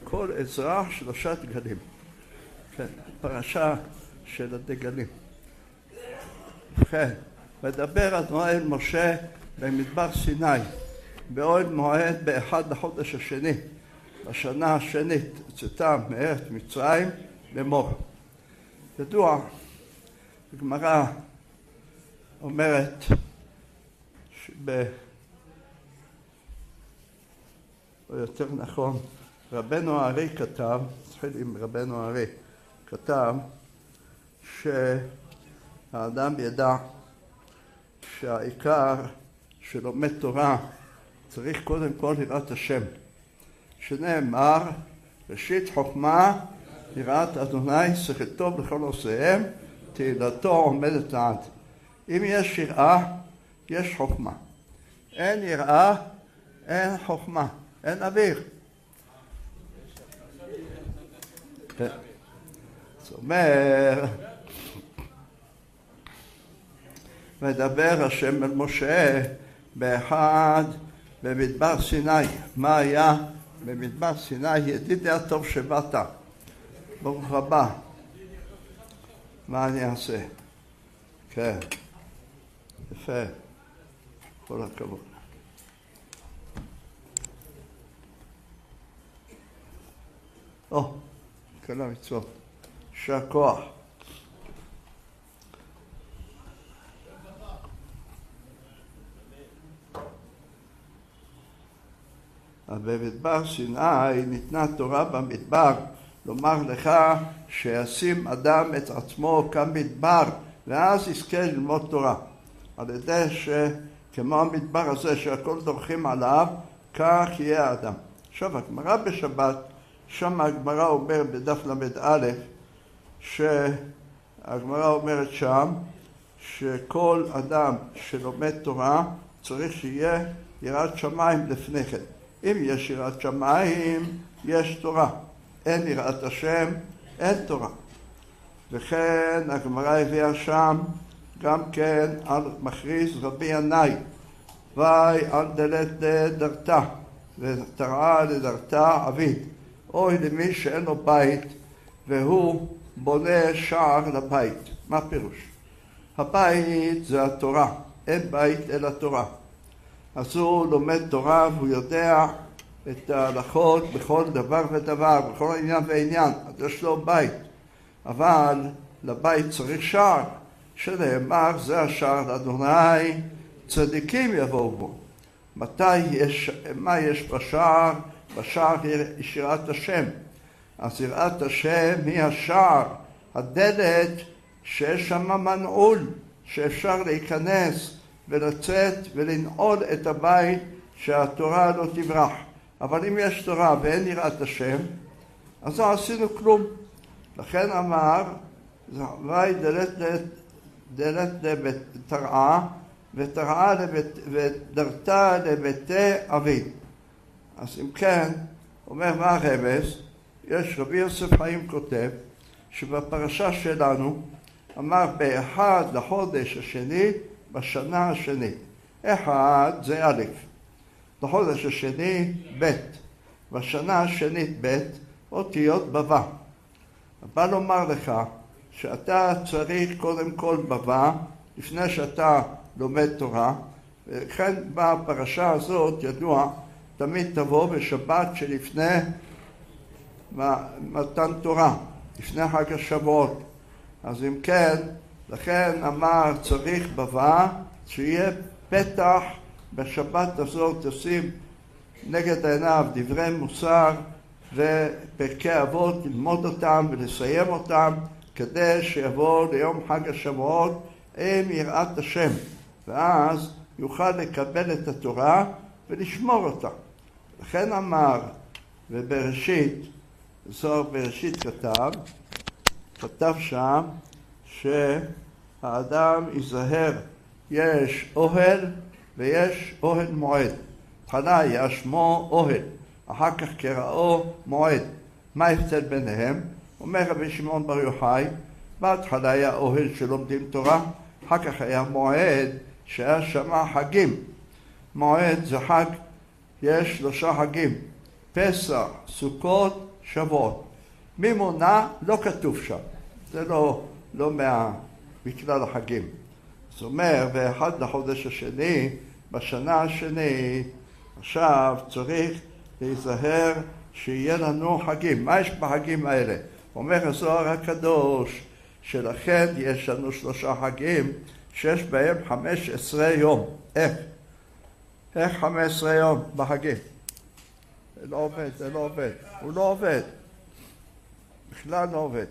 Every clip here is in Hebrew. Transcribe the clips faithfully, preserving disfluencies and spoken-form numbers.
כל עזרא שלושה דגלים. כן, פרשה של הדגלים. כן, מדבר אדוני אל משה במדבר סיני, באוהל מועד באחד לחודש השני, בשנה השנית, צאתם מארץ מצרים לאמור. ידוע, הגמרא אומרת שב... או יותר נכון, רבנו הארי כתב, התחיל עם רבנו הארי, כתב שהאדם ידע שהעיקר שלומד תורה צריך קודם כל יראת השם, שנאמר ראשית חוכמה יראת אדוני שכל טוב לכל עושיהם תהילתו עומדת לעד. אם יש יראה יש חוכמה, אין יראה אין חוכמה, אין אוויר. זאת אומרת, מדבר השם אל משה באחד במדבר סיני. מה היה במדבר סיני? ידידי הטוב שבאת, ברוך הבא. מה אני אעשה? כן, יפה, כל הכבוד. או, כל המצוות, שהכוח. במדבר סיני ניתנה תורה במדבר, לומר לך שישים אדם את עצמו כמדבר, ואז יזכה ללמוד תורה. על ידי שכמו המדבר הזה שהכל דורכים עליו, כך יהיה האדם. עכשיו, הגמרא בשבת, שם הגמרא אומר בדף למד א', שהגמרא אומרת שם, שכל אדם שלומד תורה צריך שיהיה יראת שמיים לפני כן. אם יש יראת שמיים, יש תורה. אין יראת השם, אין תורה. וכן הגמרא הביאה שם גם כן על מכריז רבי ינאי, ואי על דלת דרתה, ותראה לדרתה עביד. אוי למי שאין לו בית, והוא בונה שער לבית. מה פירוש? הבית זה התורה, אין בית אלא תורה. אז הוא לומד תורה והוא יודע את ההלכות בכל דבר ודבר, בכל עניין ועניין, אז יש לו בית. אבל לבית צריך שער, שנאמר זה השער לאדוני, צדיקים יבואו בו. מתי יש, מה יש בשער? בשער יש יראת השם. אז יראת השם היא השער, הדלת שיש שם מנעול, שאפשר להיכנס ולצאת ולנעול את הבית שהתורה לא תברח. אבל אם יש תורה ואין יראת השם, אז לא עשינו כלום. לכן אמר, ואי דלת דלת תרעה, ותרעה ודרתה לביתי אביד. אז אם כן, אומר מה הרמז, יש רבי יוסף חיים כותב, שבפרשה שלנו אמר באחד לחודש השני בשנה השנית. אחד זה א', לחודש השני ב', בשנה השנית ב', אותיות בבא. בא לומר לך שאתה צריך קודם כל בבא, לפני שאתה לומד תורה, וכן בפרשה הזאת ידוע, תמיד תבוא בשבת שלפני מתן תורה, לפני חג השבועות. אז אם כן, לכן אמר צריך בבא, שיהיה פתח בשבת הזאת, תשים נגד עיניו דברי מוסר ופרקי אבות, ללמוד אותם ולסיים אותם, כדי שיבוא ליום חג השבועות עם יראת השם, ואז יוכל לקבל את התורה ולשמור אותה. לכן אמר, ובראשית, זוהר בראשית כתב, כתב שם שהאדם ייזהר, יש אוהל ויש אוהל מועד. תחילה היה שמו אוהל, אחר כך קראו מועד. מה ההבדל ביניהם? אומר רבי שמעון בר יוחאי, בהתחלה היה אוהל שלומדים תורה, אחר כך היה מועד שהיה שמה חגים. מועד זה חג, יש שלושה חגים, פסח, סוכות שבועות. ממונה לא כתוב שם, זה לא, לא מה, מכלל החגים. זאת אומרת, באחד לחודש השני, בשנה השני, עכשיו צריך להיזהר שיהיה לנו חגים. מה יש בחגים האלה? אומר הזוהר הקדוש, שלכן יש לנו שלושה חגים שיש בהם חמש עשרה יום. איך? איך חמש עשרה יום בחגים? זה לא עובד, זה לא עובד. הוא לא עובד. בכלל לא עובד.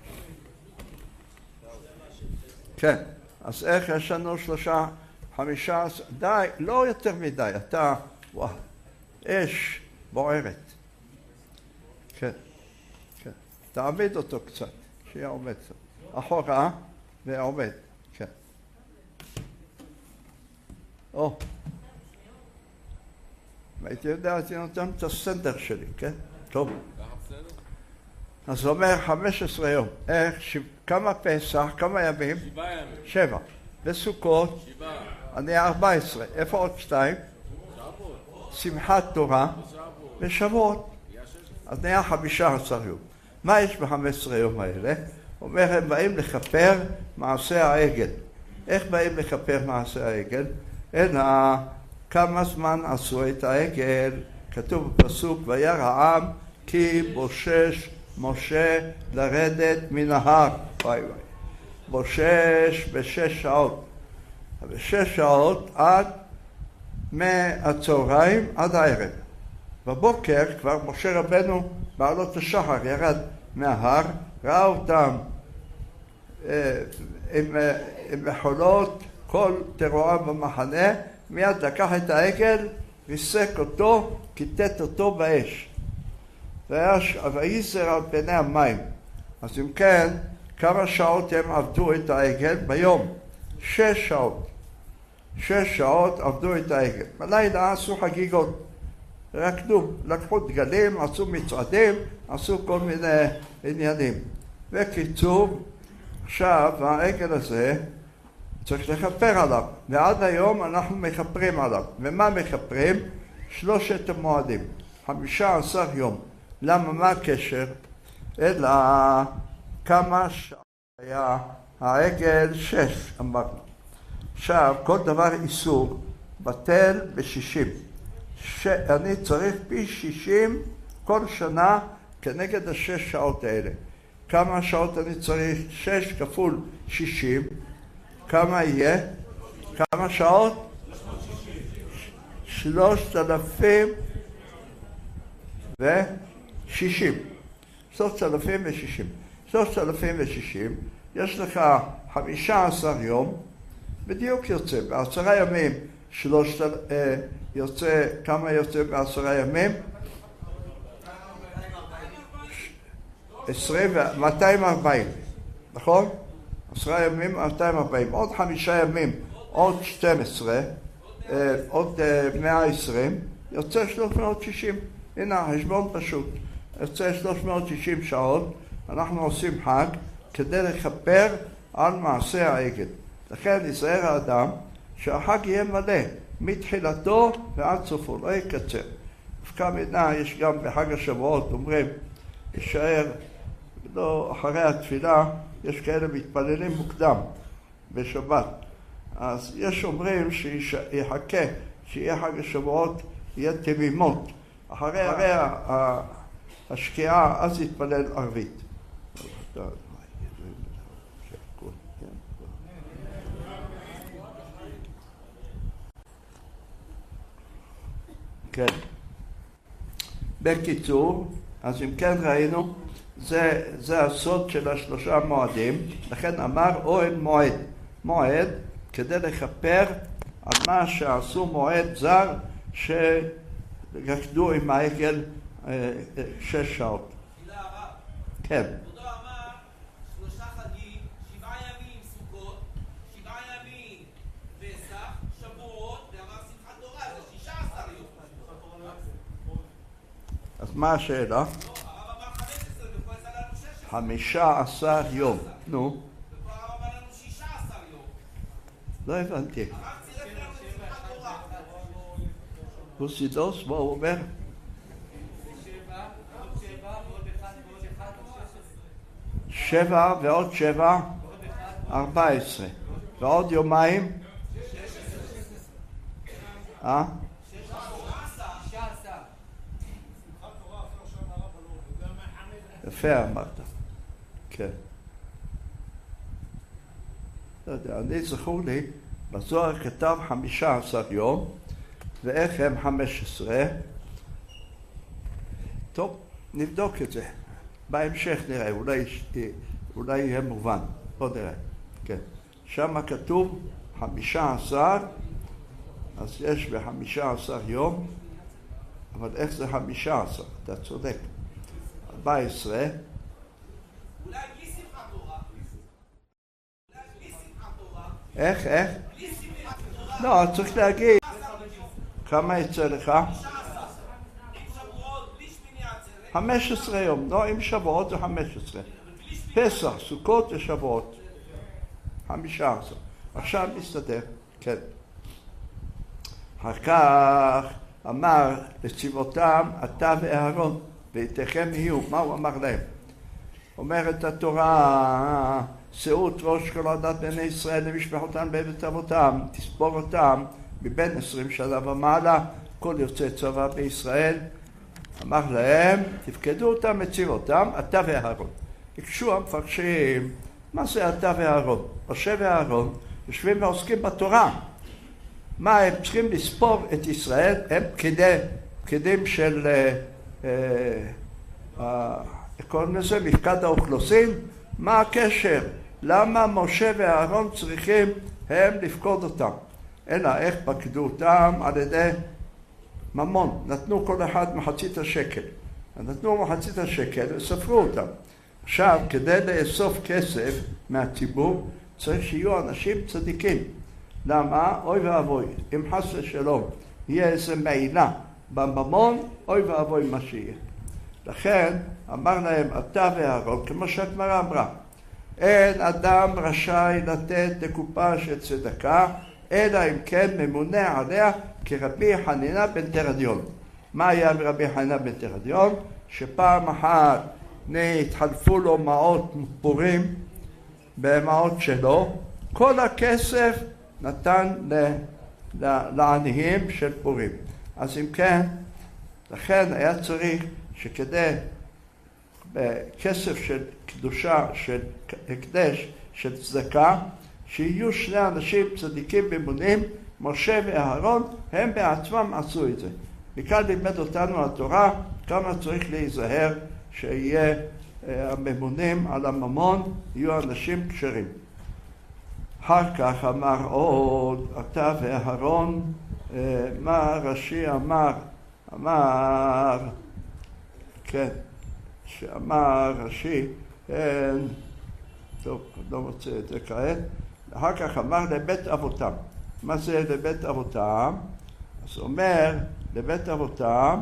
כן, אז איך יש לנו שלושה, חמישה, די, לא יותר מדי, אתה, וואו, אש בוערת. כן, כן. תעמיד אותו קצת, שיהיה עומד קצת. אחורה ועומד, כן. או. הייתי יודע, הייתי נותן את הסנדר שלי, כן? טוב. אז הוא אומר חמש עשרה יום. איך? ש... כמה פסח? כמה ימים? שבעה ימים. שבע. וסוכות? שבעה. אני ארבע עשרה. איפה עוד שתיים? שבועות. שמחת תורה? שבועות. ושבועות. אז נהיה חמישה עשר יום. מה יש ב-חמש עשרה יום האלה? הוא אומר, הם באים לכפר מעשה העגל. איך באים לכפר מעשה העגל? אלא כמה זמן עשו את העגל? כתוב בפסוק, וירא העם כי בושש משה לרדת מן ההר. וואי וואי. בושש בשש שעות. בשש שעות עד מהצהריים עד הערב. בבוקר כבר משה רבנו בעלות השחר ירד מההר, ראה אותם אה, עם, אה, עם מחולות, כל תרועה במחנה, מיד לקח את העגל, ריסק אותו, כיתת אותו באש. וייזר על פני המים. אז אם כן, כמה שעות הם עבדו את העגל ביום? שש שעות. שש שעות עבדו את העגל. בלילה עשו חגיגות. רקדו, לקחו דגלים, עשו מצעדים, עשו כל מיני עניינים. וקיצור, עכשיו העגל הזה צריך לכפר עליו. ועד היום אנחנו מכפרים עליו. ומה מכפרים? שלושת המועדים. חמישה עשר יום. למה? מה הקשר? אלא כמה שהיה העגל? שש, אמרנו. עכשיו, כל דבר איסור בטל בשישים. שאני צריך פי שישים כל שנה כנגד השש שעות האלה. כמה שעות אני צריך? שש כפול שישים. כמה יהיה? כמה שעות? שלושת אלפים ושישים. שלושת אלפים ושישים. שלושת אלפים ושישים. יש לך חמישה עשר יום. בדיוק יוצא. בעשרה ימים שלושת... אה, יוצא, כמה יוצא בעשרה ימים? עשרים ו... מאתיים וארבעים. נכון? עשרה ימים, מאתיים וארבעים. עוד חמישה ימים, עוד שתים עשרה, אה, עוד אה, מאה ועשרים, יוצא שלוש מאות ושישים. הנה, חשבון פשוט. יוצא שלוש מאות ושישים שעות, אנחנו עושים חג כדי לכפר על מעשה העגל. לכן ייזהר האדם שהחג יהיה מלא, מתחילתו ועד סופו, לא יקצר. דווקא מינה יש גם בחג השבועות, אומרים, יישאר, לא אחרי התפילה, יש כאלה מתפללים מוקדם בשבת. אז יש אומרים שיחכה, שיהיה חג השבועות, יהיה תמימות. אחרי, אחרי השקיעה, אז יתפלל ערבית. כן. בקיצור, אז אם כן ראינו, זה, זה הסוד של השלושה מועדים. לכן אמר אוהל מועד. מועד כדי לכפר על מה שעשו מועד זר שרקדו עם העגל אה, אה, שש שעות. תודה רב. כן. אותו אמר שלושה חגים, שבעה ימים סוכות, שבעה ימים פסח, שבועות, ואמר שמחת תורה, זה שישה עשר יום. אז מה השאלה? לא, הרב אמר חמש עשרה, ופה יצא לנו שש עשרה. חמישה עשר יום. נו. ופה הרב אמר לנו שישה עשר יום. לא הבנתי. הרב צירף לנו את שמחת תורה. פוסידוס, מה הוא אומר? שבע, עוד שבע, ועוד שבע ועוד שבע, ארבע עשרה. ועוד יומיים? אה? יפה אמרת. כן. לא יודע, אני זכור לי, בזוהר כתב חמישה עשר יום, ואיך הם חמש עשרה. טוב, נבדוק את זה. בהמשך נראה, אולי, אולי יהיה מובן. בוא נראה. כן. שם כתוב חמישה עשר, אז יש בחמישה עשר יום, אבל איך זה חמישה עשר? אתה צודק. ארבע עשרה. אולי בלי שמחת תורה. אולי בלי שמחת תורה. איך, איך? בלי שמחת תורה. לא, צריך להגיד. כמה יצא לך? עם שבועות, בלי שמיני עצרת. חמש עשרה יום. לא, עם שבועות זה חמש עשרה. פסח, סוכות ושבועות. חמישה עשר. עכשיו מסתדר. כן. אחר כך אמר לצבאותם אתה ואהרון ואיתכם יהיו. מה הוא אמר להם? אומרת התורה, שאו את ראש כל עדת בני ישראל למשפחותם בבית אבותם, תספור אותם מבין עשרים שנה ומעלה, כל יוצאי צבא בישראל. אמר להם, תפקדו אותם, מציב אותם, אתה ואהרון. הקשו המפרשים, מה זה אתה ואהרון? משה ואהרון יושבים ועוסקים בתורה. מה הם צריכים לספור את ישראל? הם פקידי, פקידים של, קוראים לזה מפקד האוכלוסין. מה הקשר? למה משה ואהרון צריכים הם לפקוד אותם? אלא איך פקדו אותם? על ידי ממון. נתנו כל אחד מחצית השקל. נתנו מחצית השקל וספרו אותם. עכשיו, כדי לאסוף כסף מהציבור, צריך שיהיו אנשים צדיקים. למה? אוי ואבוי, אם חס ושלום יהיה איזה מעילה בממון, אוי ואבוי מה שיהיה. לכן אמר להם, אתה ואהרון, כמו שהגמרא אמרה, אין אדם רשאי לתת לקופה של צדקה, אלא אם כן ממונה עליה כרבי חנינא בן תרדיון. מה היה ברבי חנינא בן תרדיון? שפעם אחת התחלפו לו מעות פורים במעות שלו, כל הכסף נתן לעניים של פורים. אז אם כן, לכן היה צריך שכדי בכסף של קדושה, של הקדש, של צדקה, שיהיו שני אנשים צדיקים ממונים, משה ואהרון, הם בעצמם עשו את זה. מכאן לימד אותנו התורה כמה צריך להיזהר שיהיה הממונים על הממון, יהיו אנשים כשרים. אחר כך אמר עוד, אתה ואהרון, מה רש"י אמר? אמר, כן, שאמר רש"י, טוב, לא מוצא את זה כעת, אחר כך אמר לבית אבותם. מה זה לבית אבותם? אז אומר לבית אבותם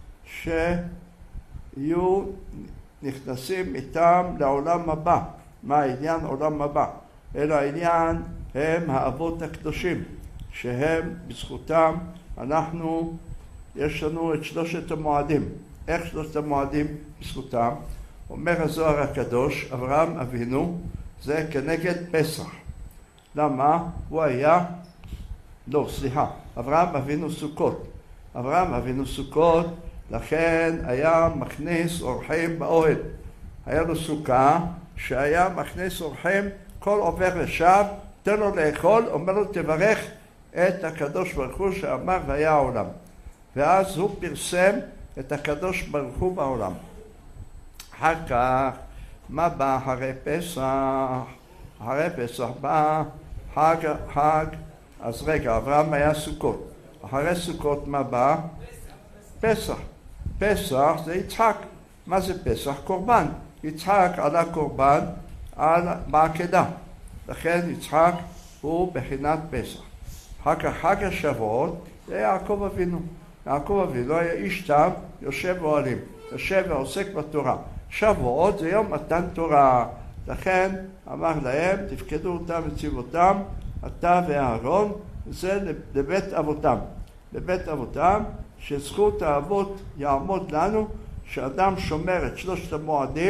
שיהיו נכנסים איתם לעולם הבא. מה העניין עולם הבא? אלא העניין הם האבות הקדושים, שהם בזכותם אנחנו, יש לנו את שלושת המועדים. איך שלושת המועדים בזכותם? אומר הזוהר הקדוש, אברהם אבינו, זה כנגד פסח. למה? הוא היה, לא, סליחה, אברהם אבינו סוכות. אברהם אבינו סוכות, לכן היה מכניס אורחים באוהל. היה לו סוכה שהיה מכניס אורחים, כל עובר ושב, תן לו לאכול, אומר לו תברך את הקדוש ברוך הוא שאמר והיה העולם. ואז הוא פרסם את הקדוש ברוך הוא בעולם. אחר כך, מה בא אחרי פסח? אחרי פסח בא חג, חג, אז רגע, אברהם היה סוכות. אחרי סוכות מה בא? פסח. פסח זה יצחק. מה זה פסח? קורבן. יצחק עלה קורבן על בעקדה. לכן יצחק הוא בחינת פסח. אחר כך חג השבועות זה יעקב אבינו. יעקב אבינו היה איש תם, יושב ואוהלים. יושב ועוסק בתורה. שבועות זה יום מתן תורה. לכן אמר להם, תפקדו אותם וציב אותם, אתה ואהרון, זה לבית אבותם. לבית אבותם, שזכות האבות יעמוד לנו, שאדם שומר את שלושת המועדים,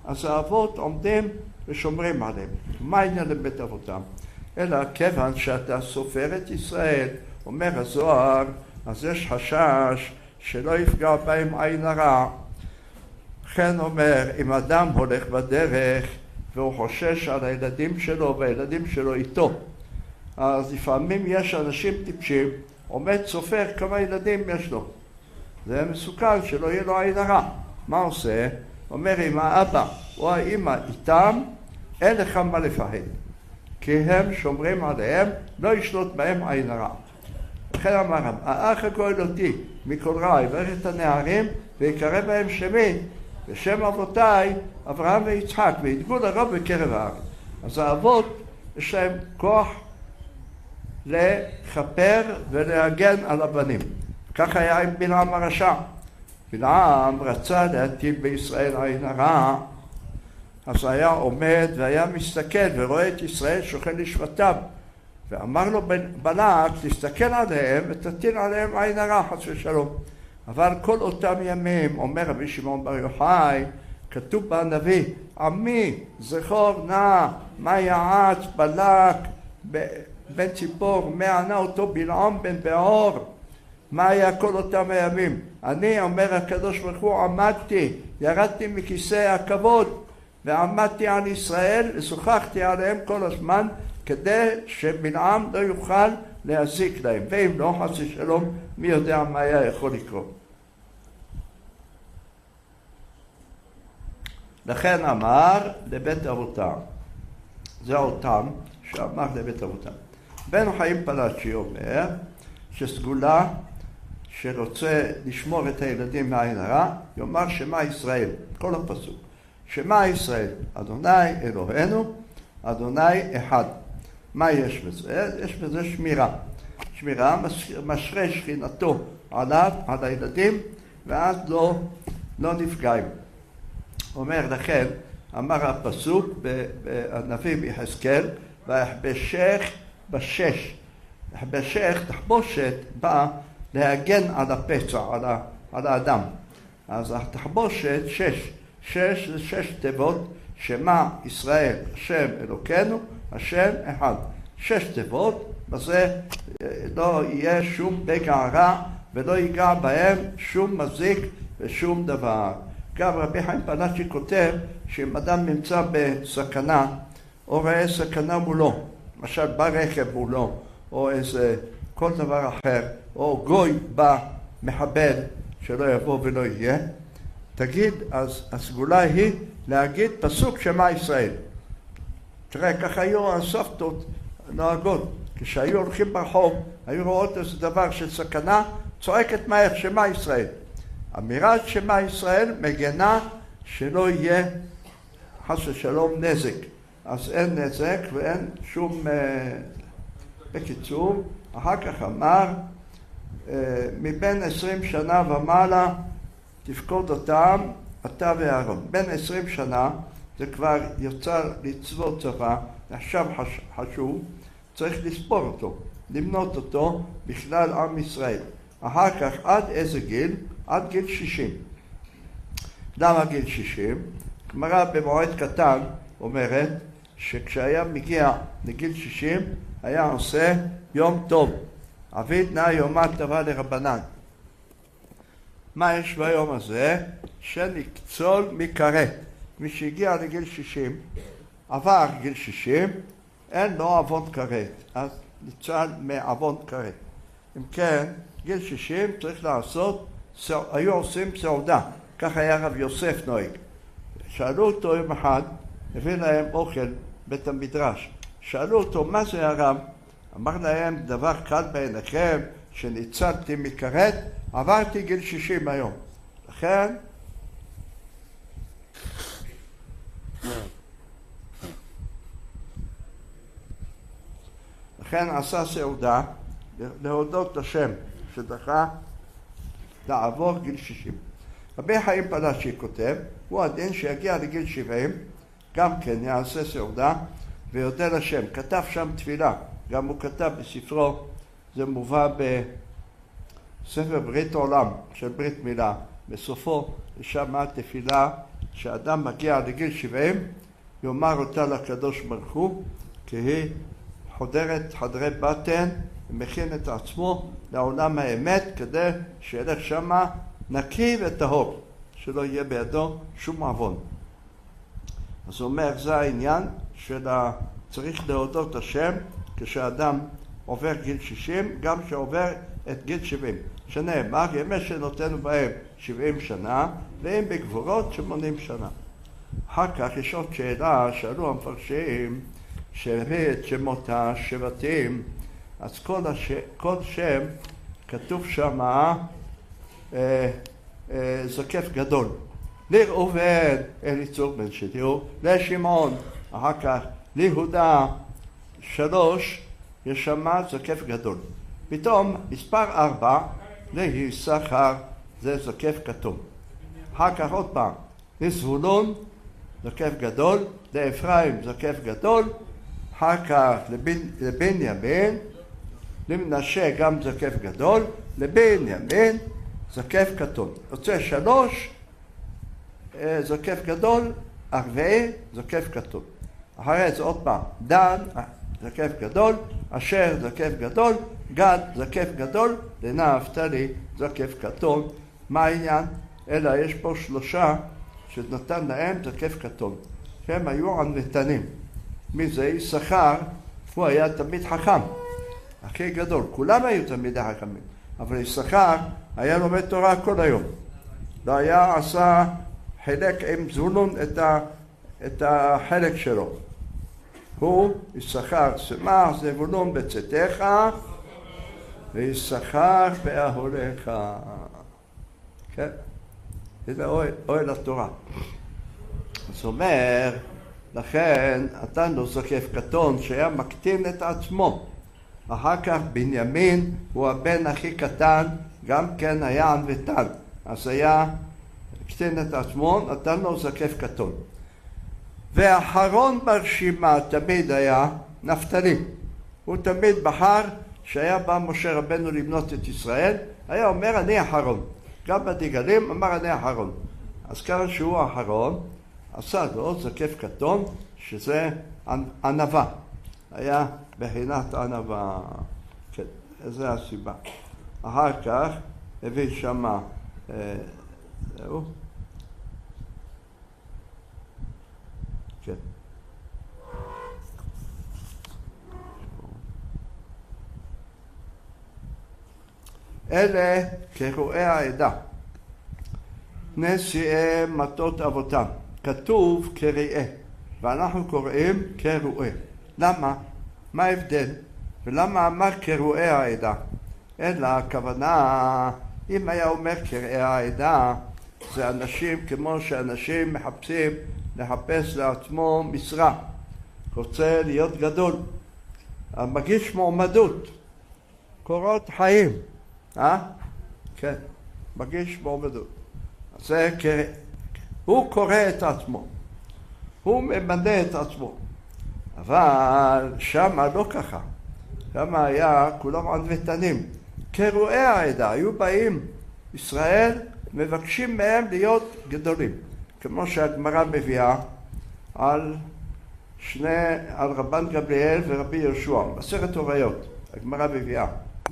אז האבות עומדים ושומרים עליהם. מה העניין לבית אבותם? אלא כיוון שאתה סופר את ישראל, אומר הזוהר, אז יש חשש שלא יפגע בהם עין הרע. לכן אומר, אם אדם הולך בדרך והוא חושש על הילדים שלו והילדים שלו איתו, אז לפעמים יש אנשים טיפשים, עומד סופר כמה ילדים יש לו. זה מסוכן שלא יהיה לו עין הרע. מה עושה? אומר, אם האבא או האמא איתם, אין לך מה לפחד. כי הם שומרים עליהם, לא ישלוט בהם עין הרע. לכן אמר, האח הגואל אותי מכל רע, יברך את הנערים ויקרא בהם שמי, ושם אבותיי, אברהם ויצחק, וידגו לרוב בקרב הארץ. אז האבות יש להם כוח לכפר ולהגן על הבנים. כך היה עם בלעם הרשע. בלעם רצה להטיל בישראל עין הרע, אז היה עומד והיה מסתכל ורואה את ישראל שוכן לשבטיו. ואמר לו בלק, תסתכל עליהם ותטיל עליהם עין הרע, חס ושלום. אבל כל אותם ימים, אומר רבי שמעון בר יוחאי, כתוב בנביא, עמי זכור נא מה יעץ בלק בן ציפור, מה ענה אותו בלעם בן בעור. מה היה כל אותם הימים? אני, אומר הקדוש ברוך הוא, עמדתי, ירדתי מכיסא הכבוד ועמדתי על ישראל ושוחחתי עליהם כל הזמן כדי שבלעם לא יוכל להזיק להם, ואם לא, חס ושלום, מי יודע מה היה יכול לקרות. לכן אמר לבית אבותם, זה אותם שאמר לבית אבותם. בן חיים פלאצ'י אומר שסגולה שרוצה לשמור את הילדים מהעין הרע, יאמר שמע ישראל, כל הפסוק. שמע ישראל, אדוני אלוהינו, אדוני אחד. מה יש בזה? יש בזה שמירה. שמירה, משרה שכינתו עליו, על הילדים, ואז לא, לא נפגעים. אומר לכן, אמר הפסוק בנביא ביחזקאל, ויחבשך בשש. יחבשך, תחבושת, בא להגן על הפצע, על, ה, על האדם. אז התחבושת, שש. שש זה שש תיבות, שמע ישראל, השם אלוקינו, השם אחד. שש תיבות, בזה לא יהיה שום פגע רע ולא ייגע בהם שום מזיק ושום דבר. גם רבי חיים פלאצ'י כותב שאם אדם נמצא בסכנה או רואה סכנה מולו, למשל ברכב מולו או איזה כל דבר אחר, או גוי בא מחבל שלא יבוא ולא יהיה, תגיד, אז הסגולה היא להגיד פסוק שמע ישראל. תראה, ככה היו הסבתות נוהגות. כשהיו הולכים ברחוב, היו רואות איזה דבר של סכנה, צועקת מהר שמע ישראל. אמירת שמע ישראל מגנה שלא יהיה חס ושלום נזק. אז אין נזק ואין שום... בקיצור, אחר כך אמר, מבין עשרים שנה ומעלה תפקוד אותם אתה ואהרון. בין עשרים שנה זה כבר יוצא לצוות צבא, עכשיו חשוב, צריך לספור אותו, למנות אותו בכלל עם ישראל. אחר כך עד איזה גיל? עד גיל שישים. למה גיל שישים? גמרא במועד קטן אומרת שכשהיה מגיע לגיל שישים היה עושה יום טוב. עביד נא יומא טובה לרבנן. מה יש ביום הזה? שנקצול מכרת. מי שהגיע לגיל שישים, עבר גיל שישים, אין לו עוון כרת, אז ניצל מעוון כרת. אם כן, גיל שישים צריך לעשות, היו עושים סעודה, כך היה רב יוסף נוהג. שאלו אותו יום אחד, הביא להם אוכל בית המדרש. שאלו אותו, מה זה הרב? אמר להם, דבר קל בעיניכם, שניצלתי מכרת, עברתי גיל שישים היום. לכן, לכן עשה סעודה להודות השם שדחה לעבור גיל שישים. רבי חיים פלאצ'י כותב, הוא הדין שיגיע לגיל שבעים, גם כן יעשה סעודה ויודה לשם. כתב שם תפילה, גם הוא כתב בספרו, זה מובא בספר ברית עולם של ברית מילה, בסופו יש שם תפילה שאדם מגיע לגיל שבעים, יאמר אותה לקדוש ברוך הוא, כי היא חודרת חדרי בטן, ומכין את עצמו לעולם האמת, כדי שילך שמה נקי וטהור, שלא יהיה בידו שום עוון. אז הוא אומר, זה העניין של ה... צריך להודות השם כשאדם עובר גיל שישים, גם שעובר את גיל שבעים. שנאמר, ימי שנותנו בהם שבעים שנה, והם בגבורות שמונים שנה. אחר כך יש עוד שאלה, שאלו המפרשים, שהביא את שמות השבטים, אז כל, הש... כל שם כתוב שם אה, אה, זקף גדול. לראובן אליצור בן שדיור, לשמעון, אחר כך ליהודה, שלוש, יש שם זקף גדול. פתאום מספר ארבע, ליששכר, זה זקף כתום. אחר כך עוד פעם, לזבולון, זקף גדול, לאפרים זקף גדול, אחר כך לבנימין, למנשה גם זקף גדול, לבנימין זקף כתום. יוצא שלוש, זקף גדול, ארבעי זקף כתום. אחרי זה עוד פעם, דן זקף גדול, אשר זקף גדול, גד זקף גדול, לנפתלי זקף כתום. מה העניין? אלא יש פה שלושה שנתן להם זקף כתום. הם היו ענוותנים. מי זה? יששכר, הוא היה תמיד חכם, הכי גדול. כולם היו תמיד חכמים. אבל יששכר היה לומד תורה כל היום. לא היה עשה חלק עם זבולון את, ה, את החלק שלו. הוא יששכר שמח זבולון בצאתך ויששכר באהליך. כן? זה אוהל, אוהל התורה. זאת אומרת, לכן נתן לו זקף קטון שהיה מקטין את עצמו. אחר כך בנימין הוא הבן הכי קטן, גם כן היה ענוותן. אז היה הקטין את עצמו, נתן לו זקף קטון. והאחרון ברשימה תמיד היה נפתלי. הוא תמיד בחר, שהיה בא משה רבנו לבנות את ישראל, היה אומר אני האחרון. גם בדגלים אמר אני האחרון. אז ככה שהוא האחרון, עשה לו זקף קטון, שזה ענווה. היה בחינת ענווה. כן, זו הסיבה. אחר כך הביא שמה, אה, זהו. כן. אלה קרואי העדה, נשיאי מטות אבותם. כתוב קראה, ואנחנו קוראים קרואי. למה? מה ההבדל? ולמה אמר קרואי העדה? אלא הכוונה, אם היה אומר קרואי העדה, זה אנשים כמו שאנשים מחפשים לחפש לעצמו משרה. רוצה להיות גדול. מגיש מועמדות. קורות חיים. אה? כן. מגיש מועמדות. אז זה קרא. הוא קורא את עצמו. הוא ממנה את עצמו. אבל שמה לא ככה. שמה היה כולם ענוותנים. קרואי העדה היו באים ישראל, מבקשים מהם להיות גדולים. כמו שהגמרא מביאה על שני, על רבן גמליאל ורבי יהושע, בעשרת הוריות, הגמרא מביאה.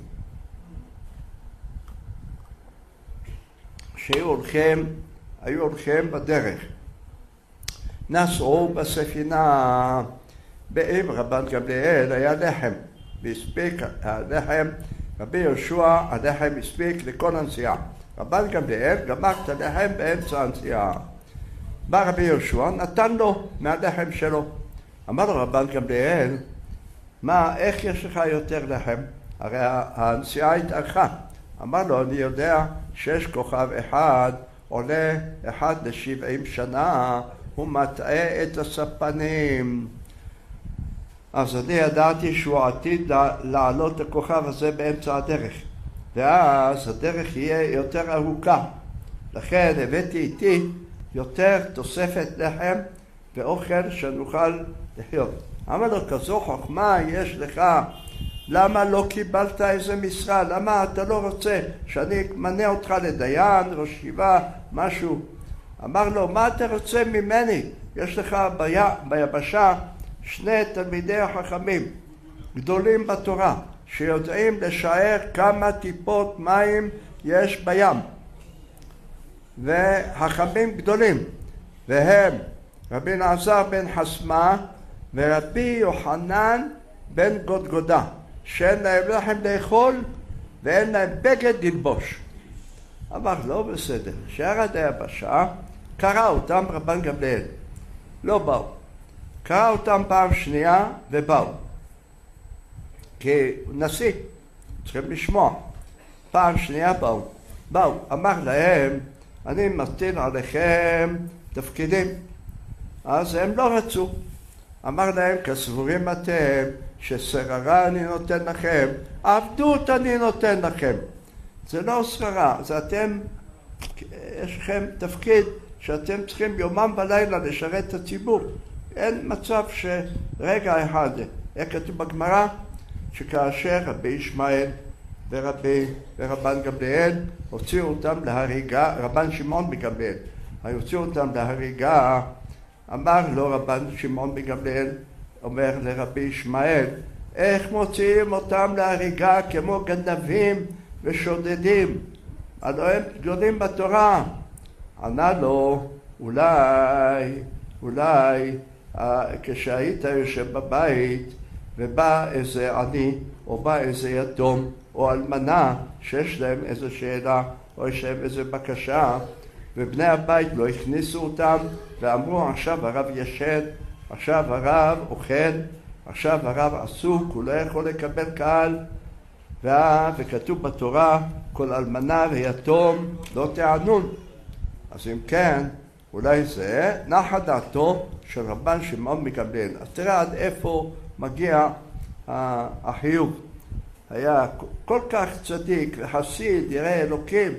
שהיו הולכים, היו הולכים בדרך. נסעו בספינה, באם רבן גמליאל היה לחם, והספיק הלחם, רבי יהושע הלחם הספיק לכל הנסיעה. רבן גמליאל גמר את הלחם באמצע הנסיעה. בא רבי יהושע, נתן לו מהלחם שלו. אמר לו רבן גמליאל, מה, איך יש לך יותר לחם? הרי הנסיעה התארכה. אמר לו, אני יודע שיש כוכב אחד, עולה אחד לשבעים שנה, הוא מטעה את הספנים. אז אני ידעתי שהוא עתיד לעלות הכוכב הזה באמצע הדרך. ואז הדרך יהיה יותר ארוכה. לכן הבאתי איתי יותר תוספת לחם ואוכל שנוכל לחיות. אמר לו, כזו חוכמה יש לך, למה לא קיבלת איזה משרה? למה אתה לא רוצה שאני אמנה אותך לדיין, ראש ישיבה, משהו? אמר לו, מה אתה רוצה ממני? יש לך בי... ביבשה שני תלמידי החכמים גדולים בתורה שיודעים לשער כמה טיפות מים יש בים, וחכמים גדולים, והם רבי אלעזר בן חסמה ורבי יוחנן בן גודגודה, שאין להם לחם לאכול ואין להם בגד ללבוש. אמר לא בסדר, שירד היבשה, קרא אותם רבן גמליאל, לא באו. קרא אותם פעם שנייה ובאו, כי נשיא, צריכים לשמוע. פעם שנייה באו, באו, אמר להם, אני מטיל עליכם תפקידים. אז הם לא רצו. אמר להם, כסבורים אתם ששררה אני נותן לכם, עבדות אני נותן לכם. זה לא שררה, זה אתם, יש לכם תפקיד שאתם צריכים יומם ולילה לשרת את הציבור. אין מצב שרגע אחד, איך כתוב בגמרא, שכאשר רבי ישמעאל ורבי ורבן גמליאל הוציאו אותם להריגה, רבן שמעון בגמליאל, הוציאו אותם להריגה, אמר לו רבן שמעון בגמליאל, אומר לרבי ישמעאל, איך מוציאים אותם להריגה כמו גנבים ושודדים? הלוא הם גדולים בתורה. ענה לו, אולי, אולי, כשהיית יושב בבית ובא איזה עני או בא איזה יתום או אלמנה שיש להם איזו שאלה או יש להם איזו בקשה ובני הבית לא הכניסו אותם ואמרו עכשיו הרב ישן, עכשיו הרב אוכל, עכשיו הרב עסוק, הוא לא יכול לקבל קהל, וכתוב בתורה כל אלמנה ויתום לא תענון. אז אם כן, אולי זה נחה דעתו של רבן שמעון בגמליאל. אז תראה עד איפה מגיע החיוב. היה כל כך צדיק וחסיד, ירא אלוקים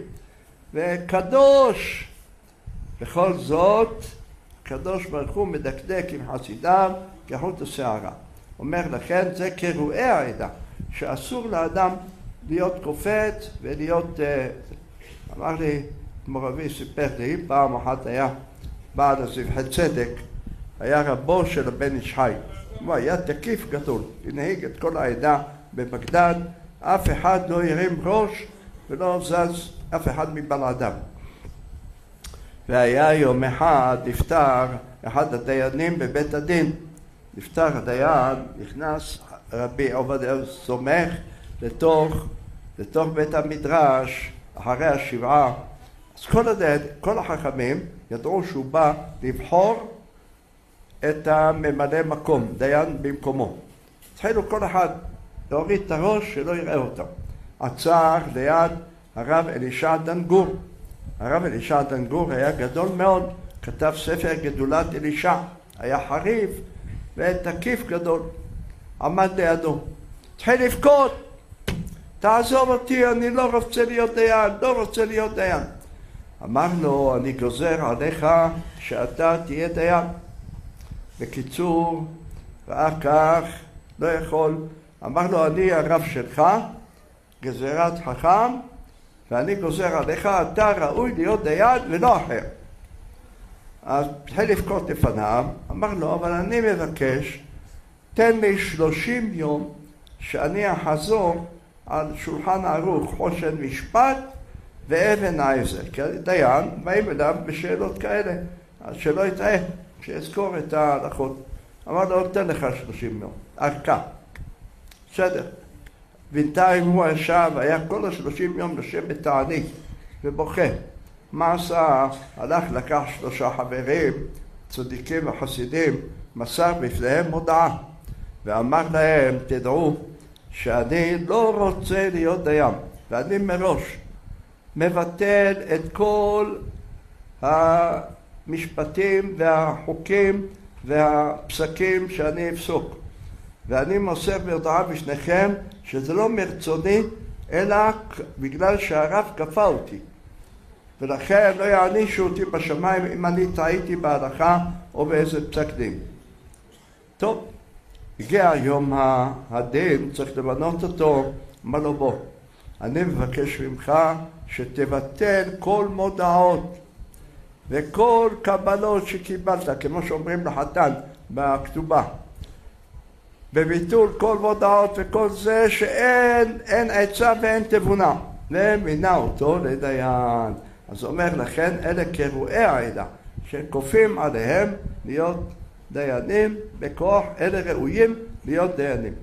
וקדוש. בכל זאת, קדוש ברוך הוא מדקדק עם חסידיו כחוט השערה. אומר לכן, זה קרואי העדה, שאסור לאדם להיות קופץ ולהיות, אמר לי, כמו רבי סיפר לי, פעם אחת היה בעל הזבחי צדק, היה רבו של הבן איש חי. הוא היה תקיף גדול, הנהיג את כל העדה בבגדד, אף אחד לא ירים ראש ולא זז אף אחד מבלעדיו. והיה יום אחד נפטר אחד הדיינים בבית הדין, נפטר הדיין, נכנס רבי עובדיה סומך לתוך, לתוך בית המדרש אחרי השבעה. אז כל, הדיין, כל החכמים ידעו שהוא בא לבחור את הממלא מקום, דיין במקומו. התחילו כל אחד להוריד את הראש שלא יראה אותם. עצר ליד הרב אלישע דנגור. הרב אלישע דנגור היה גדול מאוד, כתב ספר גדולת אלישע, היה חריף ותקיף גדול. עמד לידו, התחיל לבכות, תעזוב אותי, אני לא רוצה להיות דיין, לא רוצה להיות דיין. אמר לו, אני גוזר עליך שאתה תהיה דיין. בקיצור, ראה כך, לא יכול. אמר לו, אני הרב שלך, גזירת חכם, ואני גוזר עליך, אתה ראוי להיות דיין ולא אחר. אז התחיל לבכות לפניו, אמר לו, אבל אני מבקש, תן לי שלושים יום שאני אחזור על שולחן ערוך חושן משפט ואבן העזר. כי דיין באים אליו בשאלות כאלה, אז שלא יטעה, שיזכור את ההלכות. אמר לו, תן לך שלושים יום, ארכה. בסדר. בינתיים הוא ישב, היה כל השלושים יום יושב בתענית ובוכה. מה עשה? הלך לקח שלושה חברים, צדיקים וחסידים, מסר בפניהם הודעה ואמר להם, תדעו שאני לא רוצה להיות דיין, ואני מראש מבטל את כל המשפטים והחוקים והפסקים שאני אפסוק, ואני מוסר בהודעה בשניכם שזה לא מרצוני אלא בגלל שהרב כפה אותי, ולכן לא יענישו אותי בשמיים אם אני טעיתי בהלכה או באיזה פסק דין. טוב, הגיע יום הדין, צריך למנות אותו. אמר לו, בוא, אני מבקש ממך שתבטל כל מודעות וכל קבלות שקיבלת, כמו שאומרים לחתן בכתובה, בביטול כל מודעות וכל זה שאין אין עצה ואין תבונה, ומינה אותו לדיין. אז אומר לכן אלה קרואי העדה שכופים עליהם להיות דיינים בכוח, אלה ראויים להיות דיינים.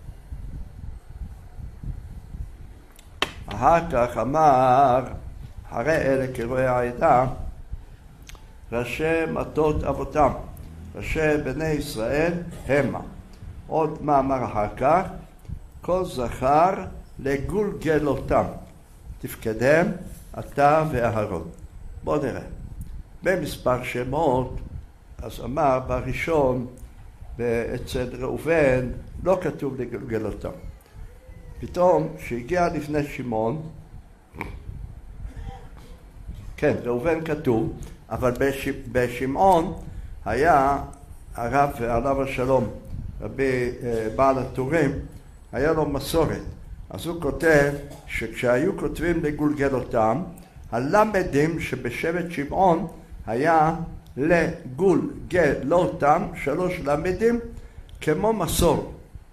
אחר כך אמר, אחרי אלה קרואי העדה, ראשי מטות אבותם, ראשי בני ישראל המה. עוד מאמר אחר כך, כל זכר לגולגלותם, תפקדם אתה ואהרון. בואו נראה. במספר שמות, אז אמר בראשון, אצל ראובן, לא כתוב לגולגלותם. פתאום, שהגיע לפני שמעון, כן, ראובן כתוב, אבל בשמעון היה הרב עליו השלום, רבי בעל הטורים, היה לו מסורת. אז הוא כותב שכשהיו כותבים לגולגלותם, הלמדים שבשבט שמעון היה לגולגלותם, שלוש למדים, כמו מסור.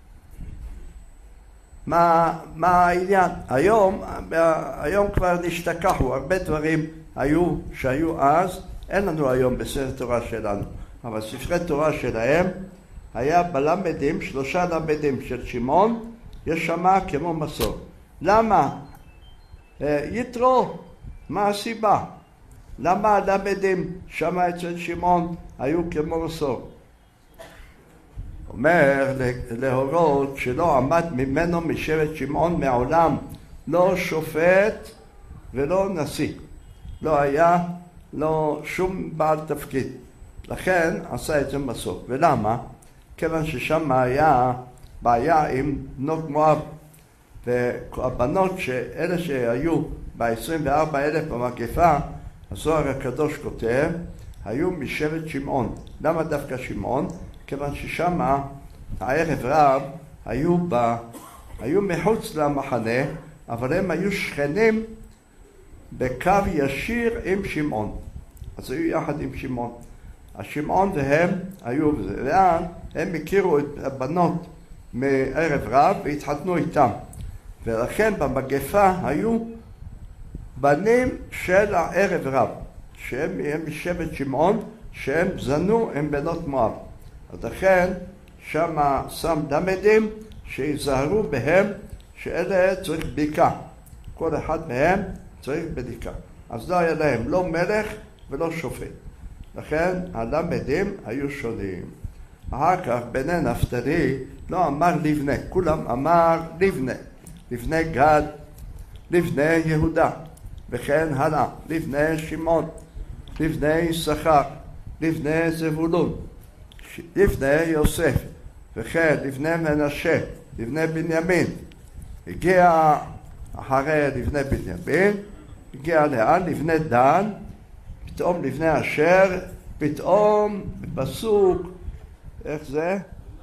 מה, מה העניין? היום, היום כבר נשתכחו, הרבה דברים היו, שהיו אז, אין לנו היום בספר תורה שלנו, אבל ספרי תורה שלהם היה בלמדים, שלושה למדים של שמעון, יש שמה כמו מסור. למה? יתרו, מה הסיבה? למה הלמדים שמה אצל שמעון היו כמו מסור? אומר להורות שלא עמד ממנו משבט שמעון מעולם, לא שופט ולא נשיא. לא היה, לא שום בעל תפקיד. לכן עשה את זה מסור. ולמה? כיוון ששם היה בעיה עם בנות מואב. והבנות שאלה שהיו ב-עשרים וארבע אלף במגפה, הזוהר הקדוש כותב, היו משבט שמעון. למה דווקא שמעון? כיוון ששם הערב רב היו, ב, היו מחוץ למחנה, אבל הם היו שכנים בקו ישיר עם שמעון. אז היו יחד עם שמעון. השמעון והם היו, לאן הם הכירו את הבנות מערב רב והתחתנו איתם. ולכן במגפה היו בנים של הערב רב, שהם משבט שמעון, שהם זנו עם בנות מואב. אז לכן שם שם למדים שיזהרו בהם שאלה צריך בדיקה. כל אחד מהם צריך בדיקה. אז לא היה להם לא מלך ולא שופט. לכן הלמדים היו שונים. אחר כך בני נפתלי לא אמר לבנה, כולם אמר לבנה. לבני גד, לבני יהודה, וכן הלאה, לבני שמעון, לבני יששכר, לבני זבולון, לבני יוסף, וכן לבני מנשה, לבני בנימין. הגיע אחרי לבני בנימין, הגיע לאן? לבני דן, פתאום לבני אשר, פתאום בפסוק, איך זה?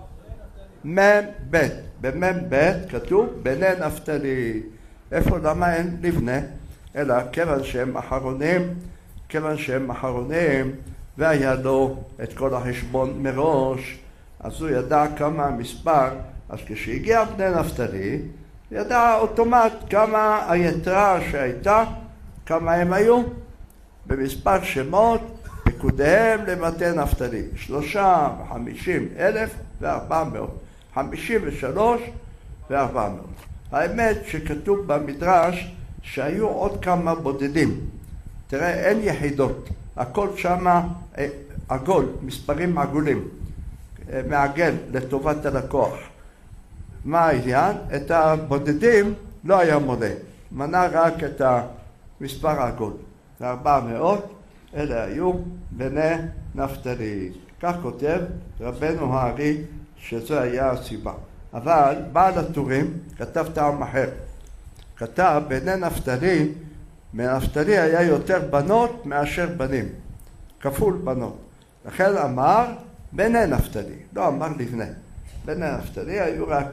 מם בית. במם בית כתוב בני נפתלי. איפה? למה אין לבנה? אלא כיוון שהם אחרונים, כיוון שהם אחרונים, והיה לו את כל החשבון מראש, אז הוא ידע כמה המספר. אז כשהגיע בני נפתלי, ידע אוטומט כמה היתרה שהייתה, כמה הם היו. במספר שמות, פקודיהם למטה נפתלי, שלושה וחמישים אלף וארבע מאות. חמישים ושלוש וארבע מאות. האמת שכתוב במדרש שהיו עוד כמה בודדים. תראה, אין יחידות. הכל שמה עגול, מספרים עגולים. מעגל לטובת הלקוח. מה העניין? את הבודדים לא היה מונה. מנה רק את המספר העגול. ארבע מאות, אלה היו בני נפתלי. כך כותב רבנו הארי, שזו היה הסיבה. אבל בעל הטורים כתב טעם אחר. כתב בני נפתלי, מנפתלי היה יותר בנות מאשר בנים. כפול בנות. לכן אמר בני נפתלי, לא אמר לבנה. בני נפתלי היו רק...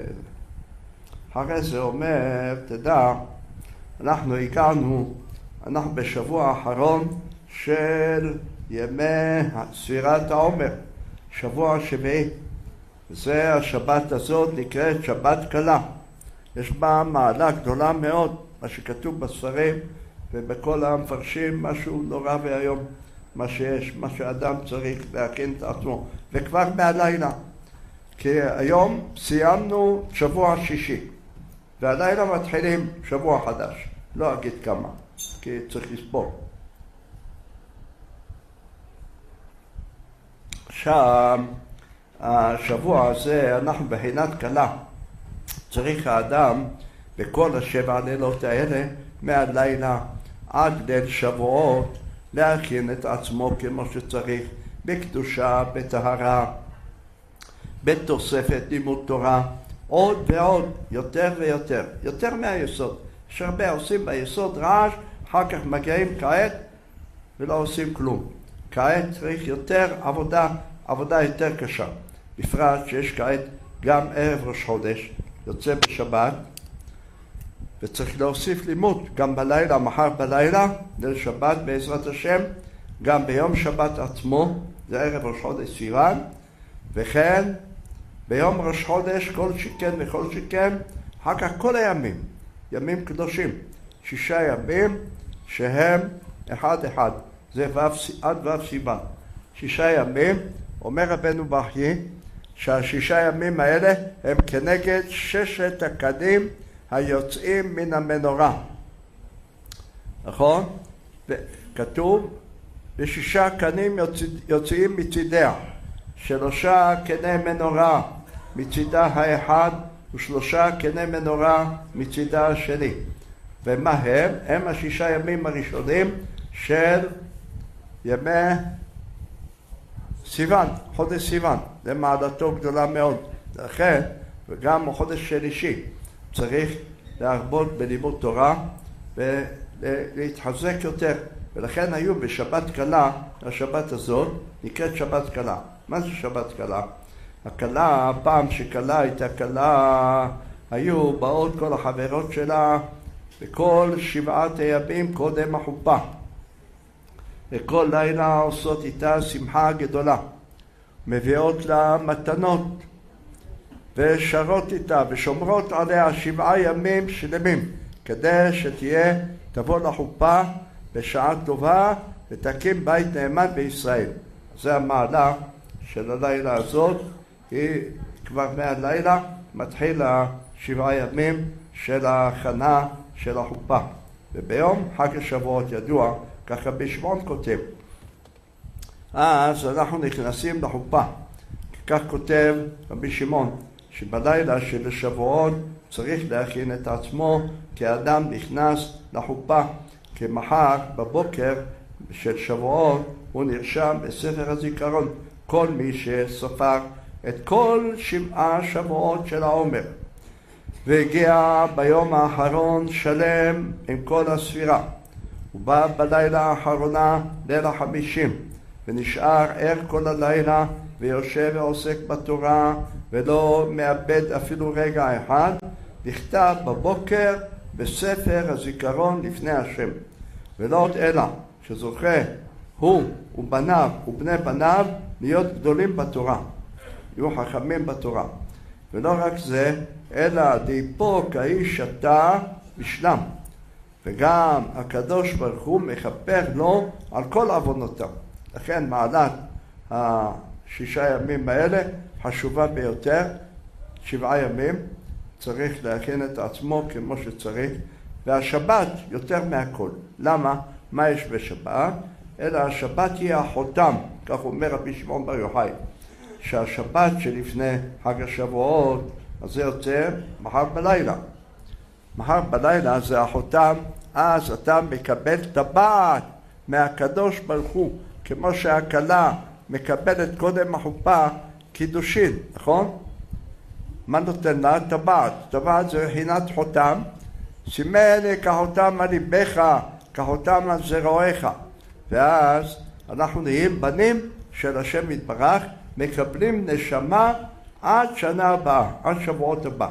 אחרי זה אומר, תדע, אנחנו הגענו, אנחנו בשבוע האחרון של ימי ספירת העומר, שבוע שביעי. זה השבת הזאת נקראת שבת קלה. יש בה מעלה גדולה מאוד, מה שכתוב בספרים ובכל המפרשים, משהו נורא והיום, מה שיש, מה שאדם צריך להכין את עצמו, וכבר מהלילה. כי היום סיימנו שבוע שישי, והלילה מתחילים שבוע חדש. לא אגיד כמה, כי צריך לספור. שם, השבוע הזה, אנחנו בחינת קלה. צריך האדם בכל השבע לילות האלה, מהלילה עד ליל שבועות, להכין את עצמו כמו שצריך, בקדושה, בטהרה, בתוספת לימוד תורה, עוד ועוד, יותר ויותר, יותר מהיסוד. יש הרבה עושים ביסוד רעש, אחר כך מגיעים כעת ולא עושים כלום. כעת צריך יותר עבודה, עבודה יותר קשה. בפרט שיש כעת גם ערב ראש חודש, יוצא בשבת, וצריך להוסיף לימוד גם בלילה, מחר בלילה, ליל שבת בעזרת השם, גם ביום שבת עצמו, זה ערב ראש חודש סיוון, וכן ביום ראש חודש כל שכן וכל שכן, אחר כך כל הימים, ימים קדושים, שישה ימים שהם אחד אחד, זה עד ו' סיוון, שישה ימים, אומר רבנו בחיי, שהשישה ימים האלה הם כנגד ששת הקנים היוצאים מן המנורה. נכון? כתוב, ושישה קנים יוצאים מצידיה, שלושה קני מנורה מצידה האחד ושלושה קני מנורה מצידה השני. ומה הם? הם השישה ימים הראשונים של ימי סיוון, חודש סיוון. זה מעלתו גדולה מאוד. לכן, וגם חודש שלישי, צריך להרבות בלימוד תורה ולהתחזק יותר. ולכן היו בשבת קלה, השבת הזאת נקראת שבת קלה. מה זה שבת קלה? הקלה, פעם שקלה הייתה קלה, היו באות כל החברות שלה בכל שבעת הימים קודם החופה. וכל לילה עושות איתה שמחה גדולה. מביאות לה מתנות ושרות איתה ושומרות עליה שבעה ימים שלמים, כדי שתהיה, תבוא לחופה בשעה טובה ותקים בית נאמן בישראל. זה המעלה של הלילה הזאת, היא כבר מהלילה מתחיל השבעה ימים של ההכנה של החופה. וביום חג השבועות ידוע, ככה בשמעון כותב, אז אנחנו נכנסים לחופה. כך כותב רבי שמעון, שבלילה של השבועות צריך להכין את עצמו, כי האדם נכנס לחופה, כי מחר בבוקר של שבועות הוא נרשם בספר הזיכרון, כל מי שספר את כל שבעה שבועות של העומר. והגיע ביום האחרון שלם עם כל הספירה. הוא בא בלילה האחרונה, ליל החמישים, ונשאר ער כל הלילה, ויושב ועוסק בתורה, ולא מאבד אפילו רגע אחד, נכתב בבוקר בספר הזיכרון לפני השם. ולא עוד אלא, שזוכה הוא ובניו ובני בניו להיות גדולים בתורה, יהיו חכמים בתורה. ולא רק זה, אלא דיפוק האיש אתה בשלם. וגם הקדוש ברוך הוא מכפר לו על כל עוונותיו. לכן מעלת השישה ימים האלה חשובה ביותר. שבעה ימים צריך להכין את עצמו כמו שצריך, והשבת יותר מהכל. למה? מה יש בשבת? אלא השבת היא החותם, כך אומר רבי שמעון בר יוחאי, שהשבת שלפני חג השבועות, אז זה יוצא מחר בלילה. מחר בלילה זה החותם, אז אתה מקבל טבעת מהקדוש ברוך הוא, כמו שהכלה מקבלת קודם החופה קידושין, נכון? מה נותן לה? טבעת. טבעת זה בחינת חותם, סימן כחותם על ליבך, כחותם על זרועיך. ואז אנחנו נהיים בנים של השם יתברך, מקבלים נשמה עד שנה הבאה, עד שבועות הבא.